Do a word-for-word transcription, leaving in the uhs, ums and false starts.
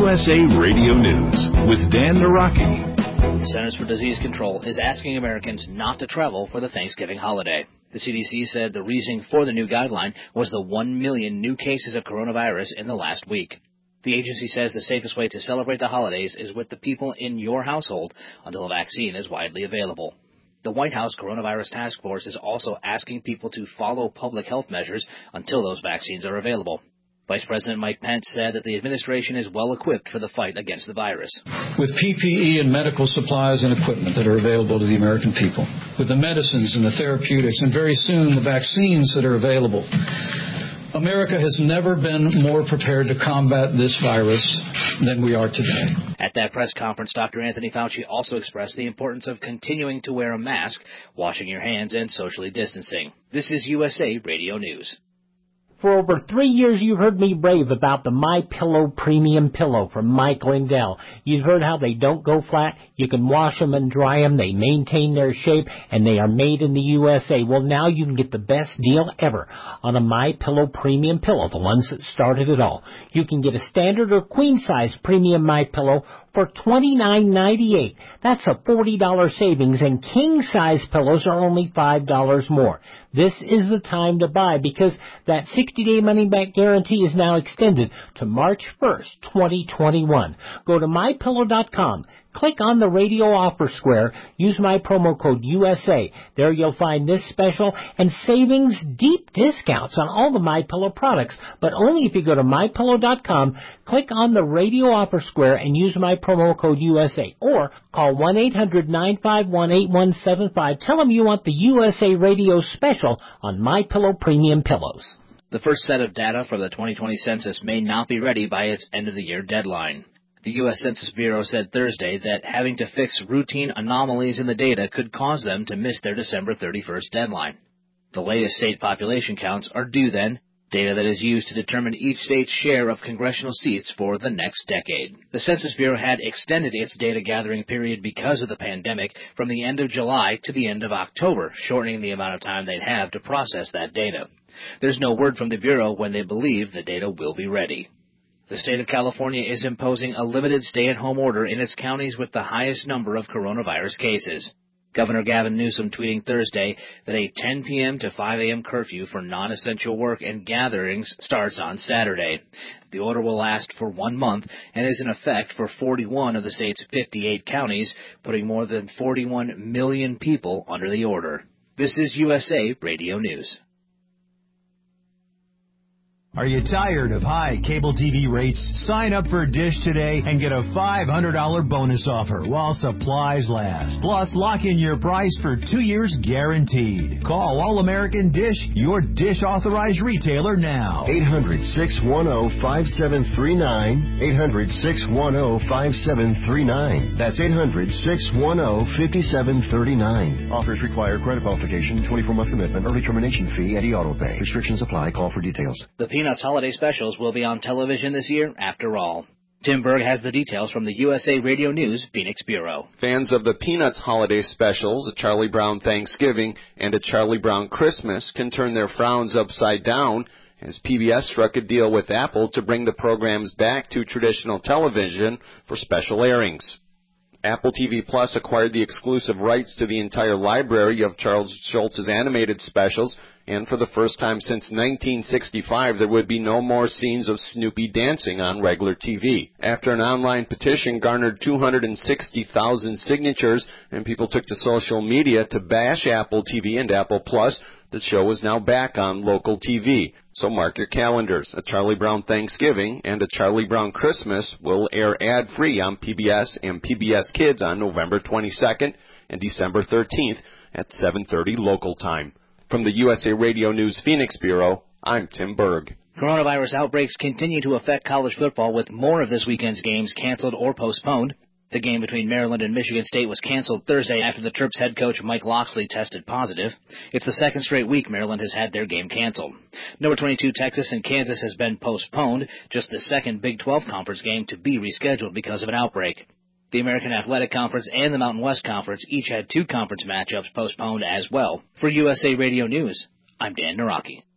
U S A Radio News with Dan Naraki. The Centers for Disease Control is asking Americans not to travel for the Thanksgiving holiday. The C D C said the reasoning for the new guideline was the one million new cases of coronavirus in the last week. The agency says the safest way to celebrate the holidays is with the people in your household until a vaccine is widely available. The White House Coronavirus Task Force is also asking people to follow public health measures until those vaccines are available. Vice President Mike Pence said that the administration is well equipped for the fight against the virus. With P P E and medical supplies and equipment that are available to the American people, with the medicines and the therapeutics, and very soon the vaccines that are available, America has never been more prepared to combat this virus than we are today. At that press conference, Doctor Anthony Fauci also expressed the importance of continuing to wear a mask, washing your hands, and socially distancing. This is U S A Radio News. For over three years, you've heard me rave about the MyPillow Premium Pillow from Mike Lindell. You've heard how they don't go flat. You can wash them and dry them. They maintain their shape, and they are made in the U S A. Well, now you can get the best deal ever on a MyPillow Premium Pillow, the ones that started it all. You can get a standard or queen-size premium MyPillow for twenty-nine ninety-eight. That's a forty dollars savings, and king-size pillows are only five dollars more. This is the time to buy because that sixty-day money-back guarantee is now extended to March first, twenty twenty-one. Go to my pillow dot com. Click on the radio offer square. Use my promo code U S A. There you'll find this special and savings, deep discounts on all the MyPillow products, but only if you go to my pillow dot com, click on the radio offer square and use my promo code U S A, or call one eight hundred nine five one eight one seven five. Tell them you want the U S A radio special on MyPillow Premium Pillows. The first set of data for the twenty twenty census may not be ready by its end-of-the-year deadline. The U S Census Bureau said Thursday that having to fix routine anomalies in the data could cause them to miss their December thirty-first deadline. The latest state population counts are due then, data that is used to determine each state's share of congressional seats for the next decade. The Census Bureau had extended its data gathering period because of the pandemic from the end of July to the end of October, shortening the amount of time they'd have to process that data. There's no word from the Bureau when they believe the data will be ready. The state of California is imposing a limited stay-at-home order in its counties with the highest number of coronavirus cases. Governor Gavin Newsom tweeting Thursday that a ten p.m. to five a.m. curfew for non-essential work and gatherings starts on Saturday. The order will last for one month and is in effect for forty-one of the state's fifty-eight counties, putting more than forty-one million people under the order. This is U S A Radio News. Are you tired of high cable T V rates? Sign up for Dish today and get a five hundred dollars bonus offer while supplies last. Plus, lock in your price for two years guaranteed. Call All-American Dish, your Dish authorized retailer now. eight hundred, six one zero, five seven three nine. eight hundred, six one zero, five seven three nine. That's eight hundred, six one zero, five seven three nine. Offers require credit qualification, twenty-four month commitment, early termination fee, and e-auto pay. Restrictions apply. Call for details. The Peanuts holiday specials will be on television this year, after all. Tim Berg has the details from the U S A Radio News Phoenix Bureau. Fans of the Peanuts holiday specials, A Charlie Brown Thanksgiving and A Charlie Brown Christmas, can turn their frowns upside down as P B S struck a deal with Apple to bring the programs back to traditional television for special airings. Apple T V Plus acquired the exclusive rights to the entire library of Charles Schulz's animated specials, and for the first time since nineteen sixty-five, there would be no more scenes of Snoopy dancing on regular T V. After an online petition garnered two hundred sixty thousand signatures and people took to social media to bash Apple T V and Apple Plus, the show is now back on local T V. So mark your calendars. A Charlie Brown Thanksgiving and A Charlie Brown Christmas will air ad-free on P B S and P B S Kids on November twenty-second and December thirteenth at seven thirty local time. From the U S A Radio News Phoenix Bureau, I'm Tim Berg. Coronavirus outbreaks continue to affect college football, with more of this weekend's games canceled or postponed. The game between Maryland and Michigan State was canceled Thursday after the Terps head coach Mike Locksley tested positive. It's the second straight week Maryland has had their game canceled. Number twenty-two Texas and Kansas has been postponed, just the second Big twelve Conference game to be rescheduled because of an outbreak. The American Athletic Conference and the Mountain West Conference each had two conference matchups postponed as well. For U S A Radio News, I'm Dan Naraki.